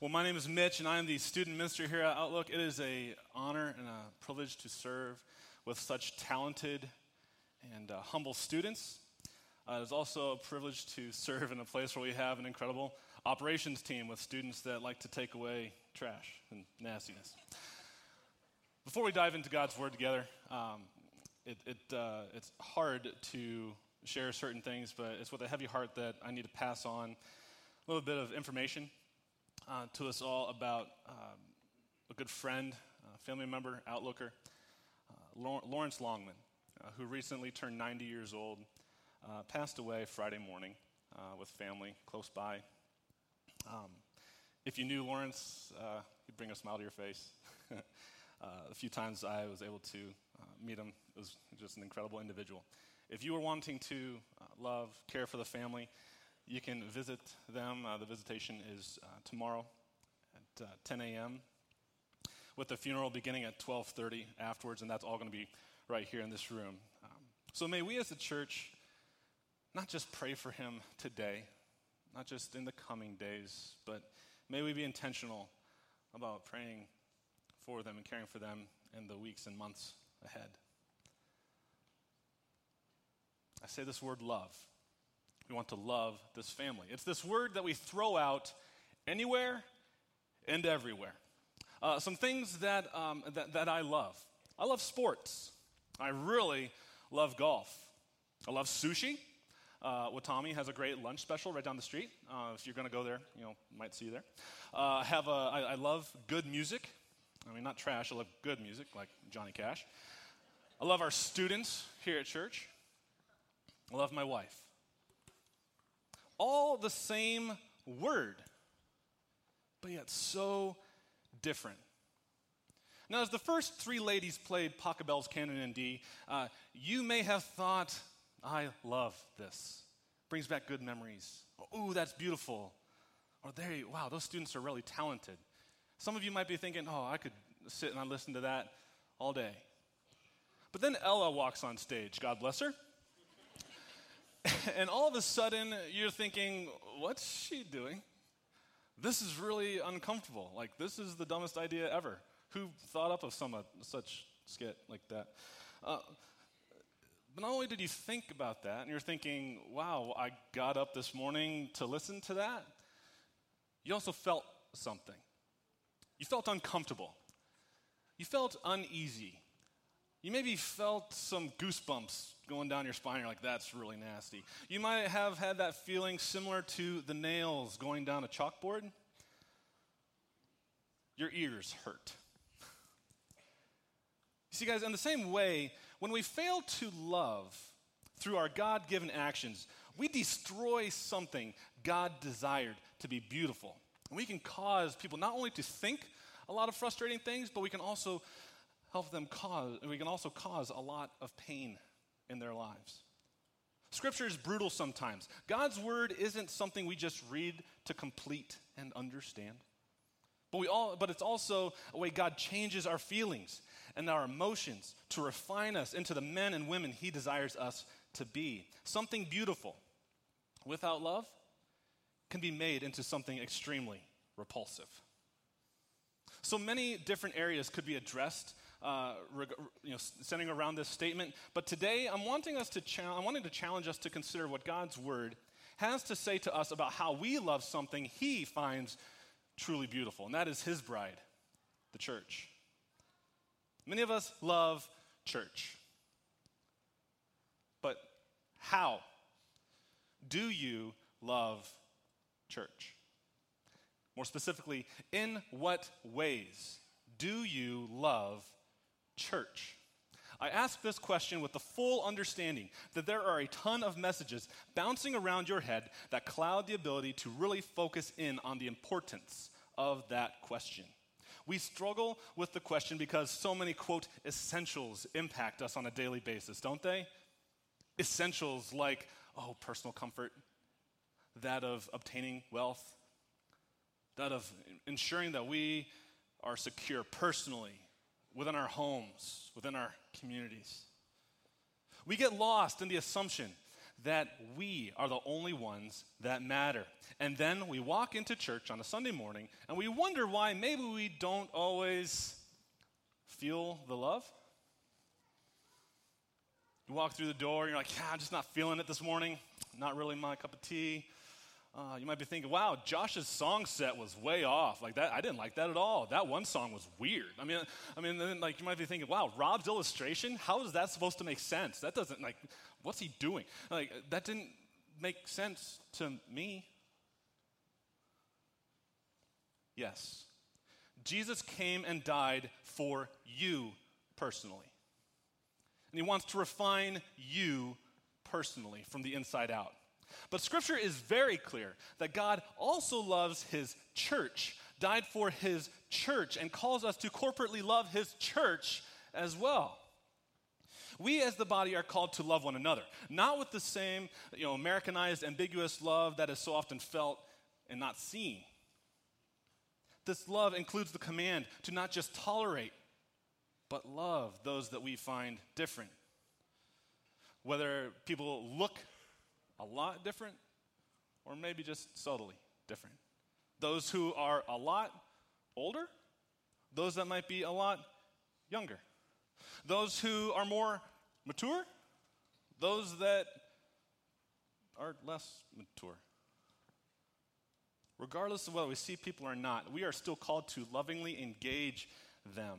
Well, my name is Mitch, and I am the student minister here at Outlook. It is an honor and a privilege to serve with such talented and humble students. It is also a privilege to serve in a place where we have an incredible operations team with students that like to take away trash and nastiness. Before we dive into God's Word together, it's hard to share certain things, but it's with a heavy heart that I need to pass on a little bit of information to us all about a good friend, family member, Outlooker, Lawrence Longman, who recently turned 90 years old, passed away Friday morning with family close by. If you knew Lawrence, he'd bring a smile to your face. A few times I was able to meet him. It was just an incredible individual. If you were wanting to love, care for the family, you can visit them. The visitation is tomorrow at 10 a.m. with the funeral beginning at 12:30 afterwards, and that's all going to be right here in this room. So may we as a church not just pray for him today, not just in the coming days, but may we be intentional about praying for them and caring for them in the weeks and months ahead. I say this word love. We want to love this family. It's this word that we throw out anywhere and everywhere. Some things that I love. I love sports. I really love golf. I love sushi. Watami has a great lunch special right down the street. If you're going to go there, might see you there. I love good music. I mean, not trash. I love good music, like Johnny Cash. I love our students here at church. I love my wife. All the same word, but yet so different. Now, as the first three ladies played Pachelbel's Canon in D, you may have thought, I love this. Brings back good memories. Ooh, that's beautiful. Or wow, those students are really talented. Some of you might be thinking, I could sit and listen to that all day. But then Ella walks on stage, God bless her. And all of a sudden, you're thinking, what's she doing? This is really uncomfortable. Like, this is the dumbest idea ever. Who thought up of such skit like that? But not only did you think about that, and you're thinking, wow, I got up this morning to listen to that, you also felt something. You felt uncomfortable. You felt uneasy. You maybe felt some goosebumps going down your spine. You're like, that's really nasty. You might have had that feeling similar to the nails going down a chalkboard. Your ears hurt. You see, guys, in the same way, when we fail to love through our God-given actions, we destroy something God desired to be beautiful. And we can cause people not only to think a lot of frustrating things, but we can also cause a lot of pain in their lives. Scripture is brutal sometimes. God's word isn't something we just read to complete and understand. But it's also a way God changes our feelings and our emotions to refine us into the men and women he desires us to be. Something beautiful without love can be made into something extremely repulsive. So many different areas could be addressed centering around this statement. But today, I'm wanting to challenge us to consider what God's word has to say to us about how we love something he finds truly beautiful, and that is his bride, the church. Many of us love church. But how do you love church? More specifically, in what ways do you love church? I ask this question with the full understanding that there are a ton of messages bouncing around your head that cloud the ability to really focus in on the importance of that question. We struggle with the question because so many, quote, essentials impact us on a daily basis, don't they? Essentials like, personal comfort, that of obtaining wealth, that of ensuring that we are secure personally, within our homes, within our communities. We get lost in the assumption that we are the only ones that matter. And then we walk into church on a Sunday morning and we wonder why maybe we don't always feel the love. You walk through the door and you're like, I'm just not feeling it this morning. Not really my cup of tea. You might be thinking, wow, Josh's song set was way off. Like that, I didn't like that at all. That one song was weird. I mean, then like you might be thinking, wow, Rob's illustration, how is that supposed to make sense? That doesn't, like, what's he doing? Like, that didn't make sense to me. Yes, Jesus came and died for you personally. And he wants to refine you personally from the inside out. But Scripture is very clear that God also loves his church, died for his church, and calls us to corporately love his church as well. We as the body are called to love one another, not with the same, Americanized, ambiguous love that is so often felt and not seen. This love includes the command to not just tolerate, but love those that we find different. Whether people look a lot different, or maybe just subtly different. Those who are a lot older, those that might be a lot younger. Those who are more mature, those that are less mature. Regardless of whether we see people or not, we are still called to lovingly engage them.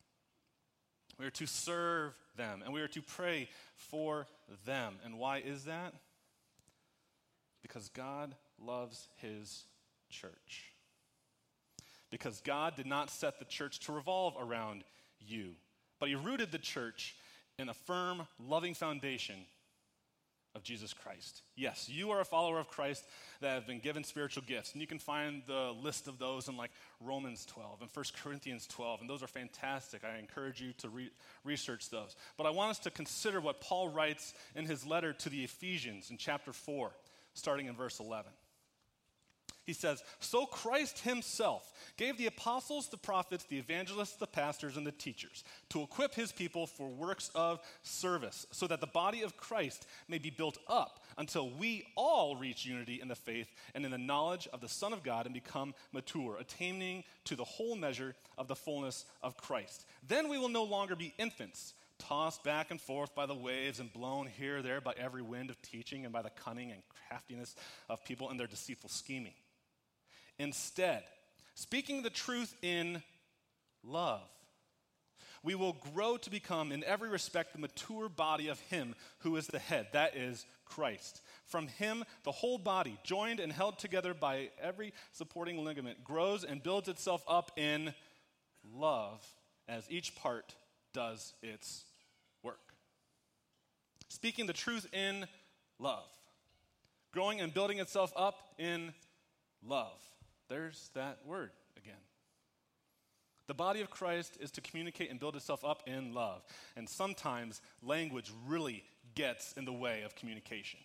We are to serve them, and we are to pray for them. And why is that? Because God loves his church. Because God did not set the church to revolve around you, but he rooted the church in a firm, loving foundation of Jesus Christ. Yes, you are a follower of Christ that have been given spiritual gifts, and you can find the list of those in like Romans 12 and 1 Corinthians 12, and those are fantastic. I encourage you to research those. But I want us to consider what Paul writes in his letter to the Ephesians in chapter 4. Starting in verse 11. He says, "So Christ himself gave the apostles, the prophets, the evangelists, the pastors, and the teachers to equip his people for works of service, so that the body of Christ may be built up until we all reach unity in the faith and in the knowledge of the Son of God and become mature, attaining to the whole measure of the fullness of Christ. Then we will no longer be infants, tossed back and forth by the waves and blown here or there by every wind of teaching and by the cunning and craftiness of people and their deceitful scheming. Instead, speaking the truth in love, we will grow to become in every respect the mature body of him who is the head, that is Christ. From him, the whole body, joined and held together by every supporting ligament, grows and builds itself up in love as each part does its work." Speaking the truth in love. Growing and building itself up in love. There's that word again. The body of Christ is to communicate and build itself up in love. And sometimes language really gets in the way of communication.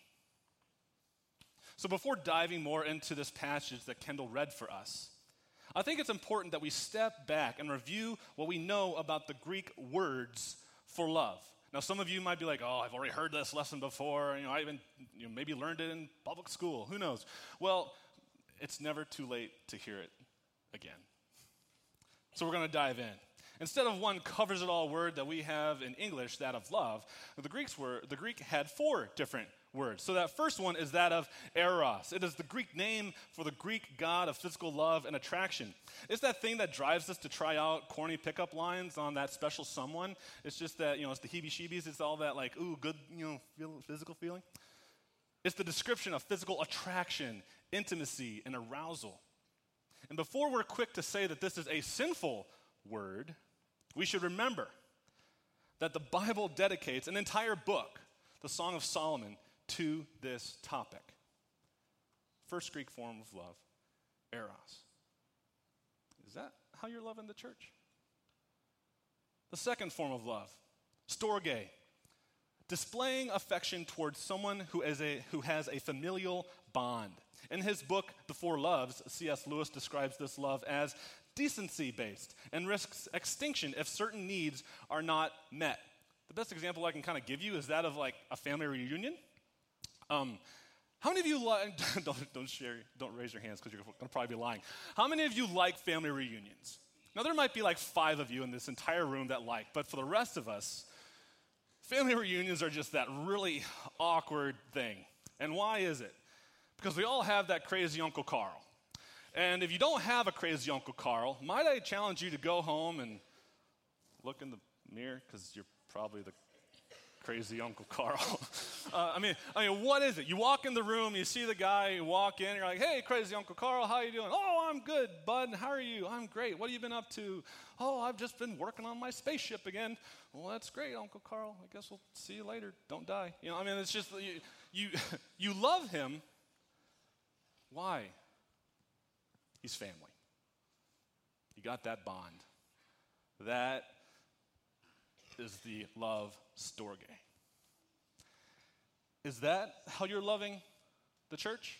So before diving more into this passage that Kendall read for us, I think it's important that we step back and review what we know about the Greek words for love. Now, some of you might be like, I've already heard this lesson before. I even maybe learned it in public school. Who knows? Well, it's never too late to hear it again. So we're going to dive in. Instead of one covers-it-all word that we have in English, that of love, the Greek had 4 different words. So that first one is that of eros. It is the Greek name for the Greek god of physical love and attraction. It's that thing that drives us to try out corny pickup lines on that special someone. It's just that, it's the heebie-sheebies. It's all that like, ooh, good, physical feeling. It's the description of physical attraction, intimacy, and arousal. And before we're quick to say that this is a sinful word, we should remember that the Bible dedicates an entire book, the Song of Solomon, to this topic. First Greek form of love, eros. Is that how you're loving the church? The second form of love, storge. Displaying affection towards someone who has a familial bond. In his book, The Four Loves, C.S. Lewis describes this love as decency-based and risks extinction if certain needs are not met. The best example I can kind of give you is that of like a family reunion. How many of you like, don't raise your hands because you're going to probably be lying. How many of you like family reunions? Now, there might be like 5 of you in this entire room that like, but for the rest of us, family reunions are just that really awkward thing. And why is it? Because we all have that crazy Uncle Carl. And if you don't have a crazy Uncle Carl, might I challenge you to go home and look in the mirror, because you're probably the crazy Uncle Carl. I mean, what is it? You walk in the room, you see the guy, you walk in, you're like, hey, crazy Uncle Carl, how you doing? Oh, I'm good, bud. How are you? I'm great. What have you been up to? Oh, I've just been working on my spaceship again. Well, that's great, Uncle Carl. I guess we'll see you later. Don't die. It's just, you love him. Why? He's family. You got that bond. That is the love storge. Is that how you're loving the church?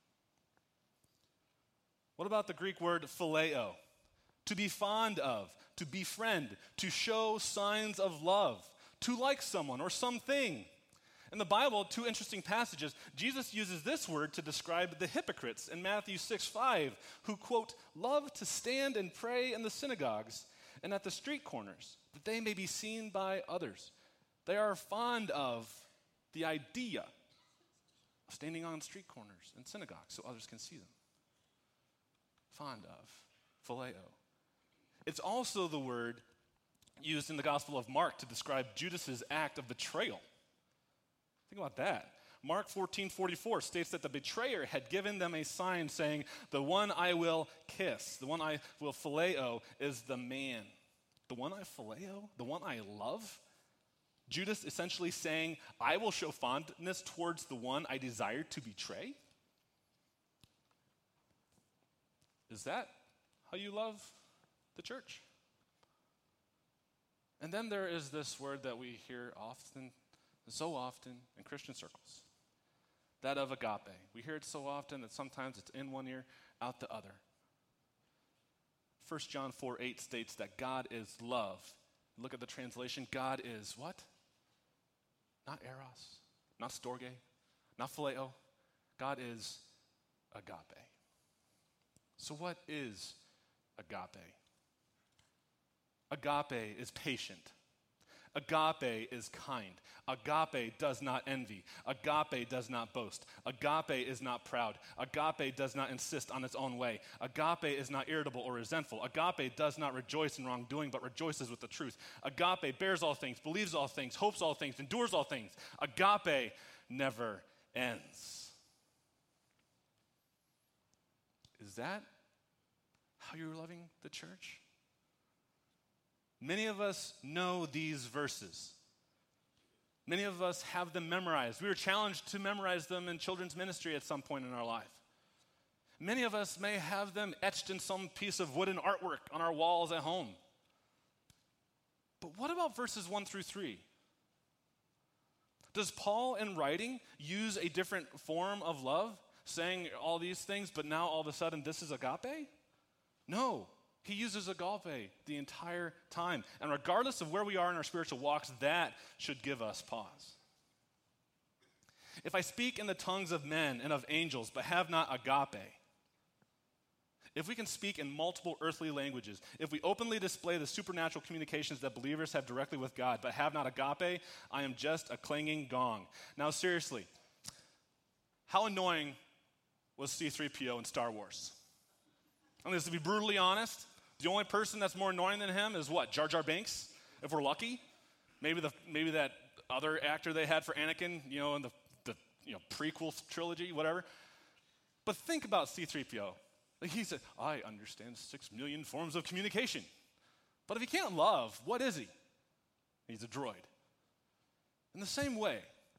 What about the Greek word phileo? To be fond of, to befriend, to show signs of love, to like someone or something. In the Bible, 2 interesting passages, Jesus uses this word to describe the hypocrites in Matthew 6:5, who, quote, love to stand and pray in the synagogues and at the street corners, that they may be seen by others. They are fond of the idea of standing on street corners and synagogues so others can see them. Fond of, phileo. It's also the word used in the Gospel of Mark to describe Judas's act of betrayal. Think about that. Mark 14:44 states that the betrayer had given them a sign saying, the one I will kiss, the one I will phileo is the man. The one I phileo, the one I love. Judas essentially saying, I will show fondness towards the one I desire to betray. Is that how you love the church? And then there is this word that we hear often, so often in Christian circles, that of agape. We hear it so often that sometimes it's in one ear, out the other. 1 John 4:8 states that God is love. Look at the translation. God is what? Not eros, not storge, not phileo. God is agape. So what is agape? Agape is patient. Agape is kind. Agape does not envy. Agape does not boast. Agape is not proud. Agape does not insist on its own way. Agape is not irritable or resentful. Agape does not rejoice in wrongdoing, but rejoices with the truth. Agape bears all things, believes all things, hopes all things, endures all things. Agape never ends. Is that how you're loving the church? Many of us know these verses. Many of us have them memorized. We were challenged to memorize them in children's ministry at some point in our life. Many of us may have them etched in some piece of wooden artwork on our walls at home. But what about verses 1-3? Does Paul in writing use a different form of love, saying all these things, but now all of a sudden this is agape? No. He uses agape the entire time. And regardless of where we are in our spiritual walks, that should give us pause. If I speak in the tongues of men and of angels, but have not agape, if we can speak in multiple earthly languages, if we openly display the supernatural communications that believers have directly with God, but have not agape, I am just a clanging gong. Now seriously, how annoying was C-3PO in Star Wars? I'm going to be brutally honest. The only person that's more annoying than him is what? Jar Jar Binks, if we're lucky. Maybe that other actor they had for Anakin, in the prequel trilogy, whatever. But think about C-3PO. Like he said, I understand 6 million forms of communication. But if he can't love, what is he? He's a droid. In the same way,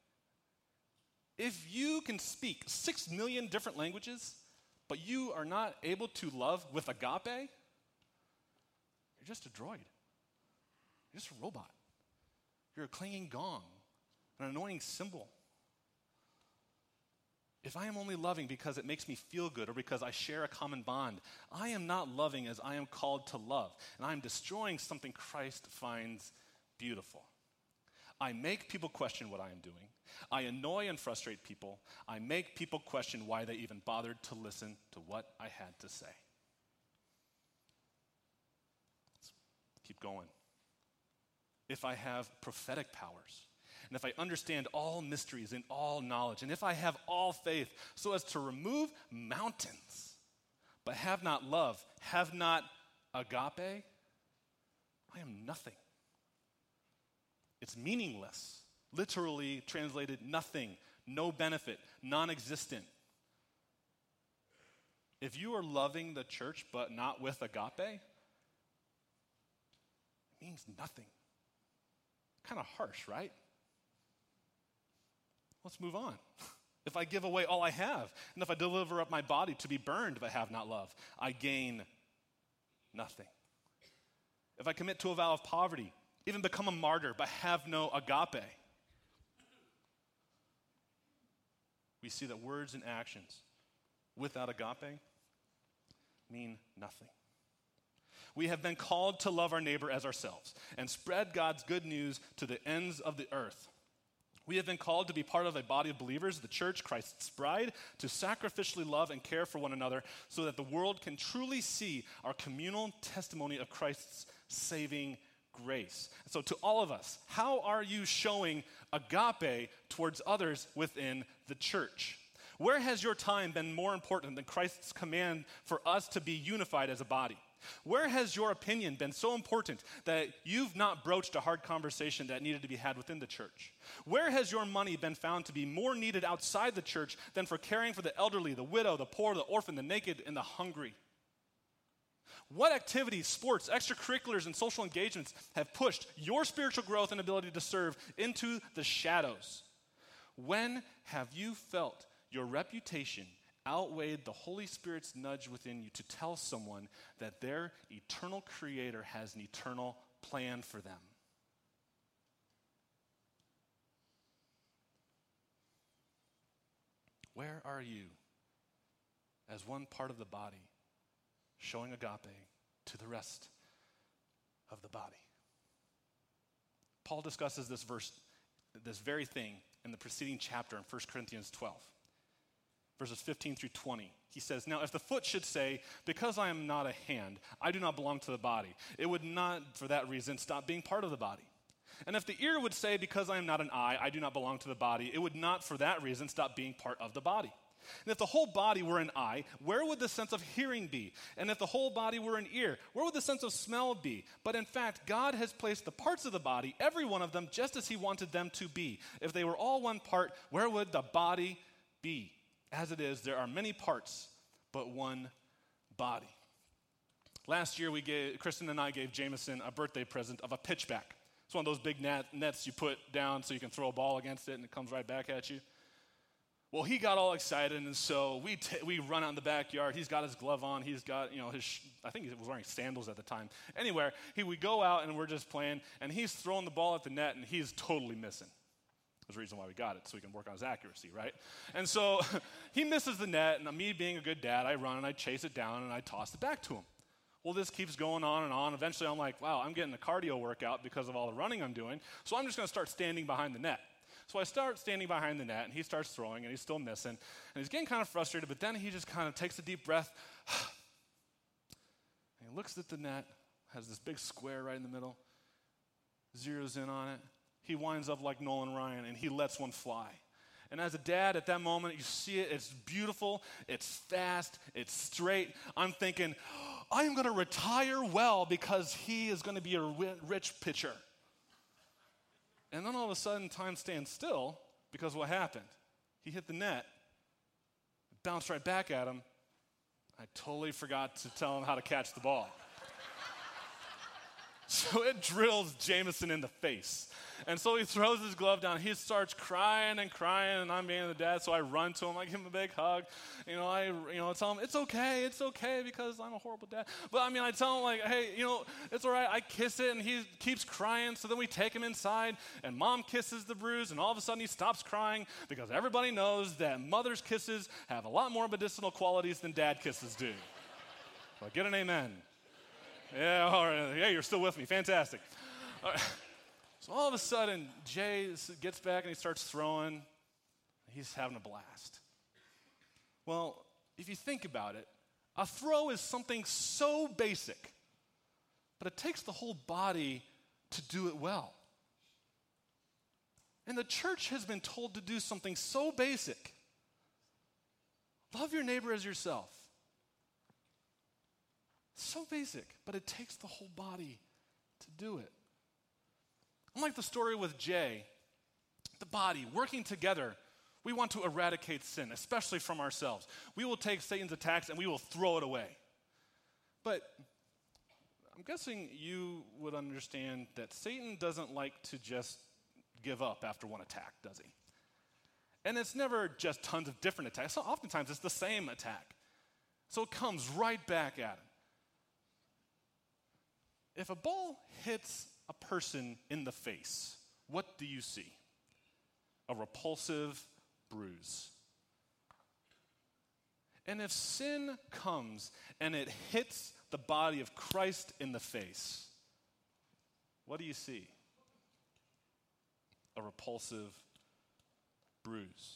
if you can speak 6 million different languages, but you are not able to love with agape, you're just a droid. You're just a robot. You're a clanging gong, an annoying cymbal. If I am only loving because it makes me feel good or because I share a common bond, I am not loving as I am called to love, and I am destroying something Christ finds beautiful. I make people question what I am doing. I annoy and frustrate people. I make people question why they even bothered to listen to what I had to say. Let's keep going. If I have prophetic powers, and if I understand all mysteries and all knowledge, and if I have all faith so as to remove mountains, but have not love, have not agape, I am nothing. It's meaningless. Literally translated nothing, no benefit, non-existent. If you are loving the church but not with agape, it means nothing. Kind of harsh, right? Let's move on. If I give away all I have, and if I deliver up my body to be burned but have not love, I gain nothing. If I commit to a vow of poverty, even become a martyr but have no agape, we see that words and actions without agape mean nothing. We have been called to love our neighbor as ourselves and spread God's good news to the ends of the earth. We have been called to be part of a body of believers, the church, Christ's bride, to sacrificially love and care for one another so that the world can truly see our communal testimony of Christ's saving grace. So to all of us, how are you showing agape towards others within the church? Where has your time been more important than Christ's command for us to be unified as a body? Where has your opinion been so important that you've not broached a hard conversation that needed to be had within the church? Where has your money been found to be more needed outside the church than for caring for the elderly, the widow, the poor, the orphan, the naked, and the hungry? What activities, sports, extracurriculars, and social engagements have pushed your spiritual growth and ability to serve into the shadows? When have you felt your reputation outweighed the Holy Spirit's nudge within you to tell someone that their eternal Creator has an eternal plan for them? Where are you as one part of the body showing agape to the rest of the body? Paul discusses this very thing in the preceding chapter in 1 Corinthians 12, verses 15 through 20. He says, "Now if the foot should say, 'Because I am not a hand, I do not belong to the body,' it would not for that reason stop being part of the body. And if the ear would say, 'Because I am not an eye, I do not belong to the body,' it would not for that reason stop being part of the body. And if the whole body were an eye, where would the sense of hearing be? And if the whole body were an ear, where would the sense of smell be? But in fact, God has placed the parts of the body, every one of them, just as he wanted them to be. If they were all one part, where would the body be? As it is, there are many parts, but one body." Last year, Kristen and I gave Jameson a birthday present of a pitchback. It's one of those big nets you put down so you can throw a ball against it and it comes right back at you. Well, he got all excited, and so we run out in the backyard. He's got his glove on. He's got, I think he was wearing sandals at the time. Anyway, we go out, and we're just playing, and he's throwing the ball at the net, and he's totally missing. There's a reason why we got it, so we can work on his accuracy, right? And so he misses the net, and me being a good dad, I run, and I chase it down, and I toss it back to him. Well, this keeps going on and on. Eventually, I'm like, wow, I'm getting a cardio workout because of all the running I'm doing, so I'm just going to start standing behind the net. So I start standing behind the net, and he starts throwing, and he's still missing. And he's getting kind of frustrated, but then he just kind of takes a deep breath. And he looks at the net, has this big square right in the middle, zeroes in on it. He winds up like Nolan Ryan, and he lets one fly. And as a dad, at that moment, you see it. It's beautiful. It's fast. It's straight. I'm thinking, I am going to retire well because he is going to be a rich pitcher. And then all of a sudden, time stands still because what happened? He hit the net, it bounced right back at him. I totally forgot to tell him how to catch the ball. So it drills Jameson in the face. And so he throws his glove down. He starts crying, and I'm being the dad, so I run to him. I give him a big hug. I tell him, it's okay, because I'm a horrible dad. But I tell him, like, hey, it's all right. I kiss it, and he keeps crying. So then we take him inside, and mom kisses the bruise, and all of a sudden he stops crying because everybody knows that mother's kisses have a lot more medicinal qualities than dad kisses do. Well, get an amen. Yeah, all right. Yeah, you're still with me. Fantastic. All right. So all of a sudden, Jay gets back and he starts throwing. He's having a blast. Well, if you think about it, a throw is something so basic, but it takes the whole body to do it well. And the church has been told to do something so basic. Love your neighbor as yourself. So basic, but it takes the whole body to do it. Unlike the story with Jay, the body working together, we want to eradicate sin, especially from ourselves. We will take Satan's attacks and we will throw it away. But I'm guessing you would understand that Satan doesn't like to just give up after one attack, does he? And it's never just tons of different attacks. So oftentimes it's the same attack. So it comes right back at him. If a ball hits a person in the face, what do you see? A repulsive bruise. And if sin comes and it hits the body of Christ in the face, what do you see? A repulsive bruise.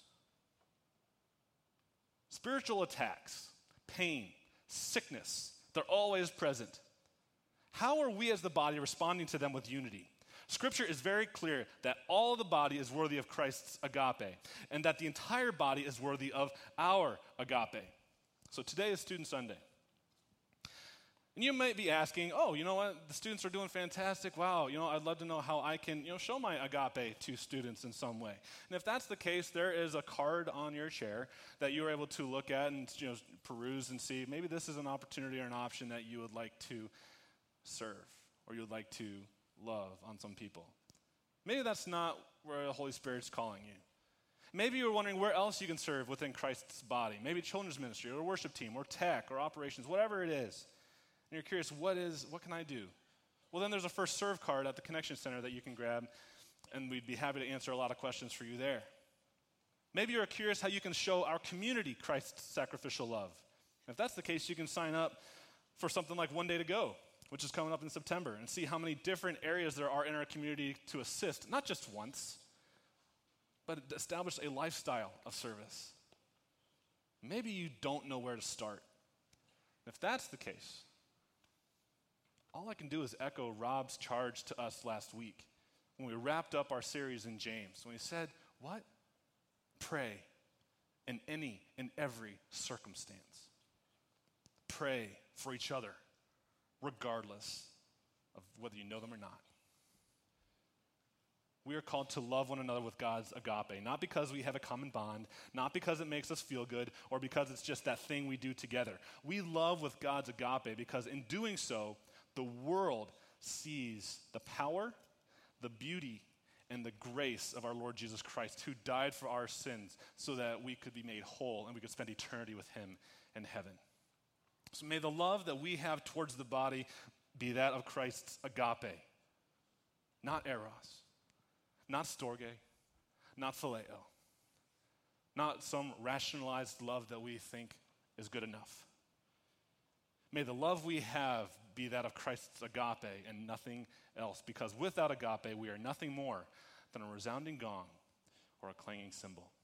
Spiritual attacks, pain, sickness, they're always present. How are we as the body responding to them with unity? Scripture is very clear that all the body is worthy of Christ's agape, and that the entire body is worthy of our agape. So today is Student Sunday. And you might be asking, oh, you know what? The students are doing fantastic. Wow, I'd love to know how I can, show my agape to students in some way. And if that's the case, there is a card on your chair that you are able to look at and, peruse and see. Maybe this is an opportunity or an option that you would like to serve, or you would like to love on some people. Maybe that's not where the Holy Spirit's calling you. Maybe you're wondering where else you can serve within Christ's body. Maybe children's ministry, or worship team, or tech, or operations, whatever it is. And you're curious, what can I do? Well, then there's a first serve card at the Connection Center that you can grab, and we'd be happy to answer a lot of questions for you there. Maybe you're curious how you can show our community Christ's sacrificial love. If that's the case, you can sign up for something like One Day to Go, which is coming up in September, and see how many different areas there are in our community to assist, not just once, but establish a lifestyle of service. Maybe you don't know where to start. If that's the case, all I can do is echo Rob's charge to us last week when we wrapped up our series in James, when he said, what? Pray in any and every circumstance. Pray for each other, regardless of whether you know them or not. We are called to love one another with God's agape, not because we have a common bond, not because it makes us feel good, or because it's just that thing we do together. We love with God's agape because in doing so, the world sees the power, the beauty, and the grace of our Lord Jesus Christ, who died for our sins so that we could be made whole and we could spend eternity with him in heaven. So may the love that we have towards the body be that of Christ's agape, not eros, not storge, not phileo, not some rationalized love that we think is good enough. May the love we have be that of Christ's agape and nothing else, because without agape, we are nothing more than a resounding gong or a clanging cymbal.